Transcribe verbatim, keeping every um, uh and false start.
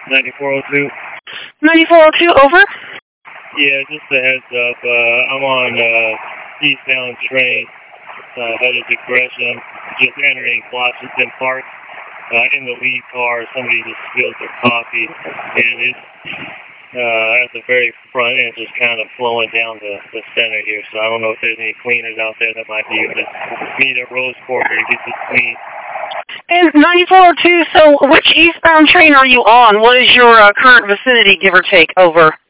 ninety-four oh two. ninety-four oh two, over. Yeah, just a heads up. Uh, I'm on uh, eastbound train, uh, headed to Gresham, just entering Washington Park. Uh, in the lead car, somebody just spilled their coffee, and it's uh, at the very front, and it's just kind of flowing down the, the center here. So I don't know if there's any cleaners out there that might be able to meet at Rose Quarter to get this clean. And ninety-four oh two, so which eastbound train are you on? What is your uh, current vicinity, give or take, over?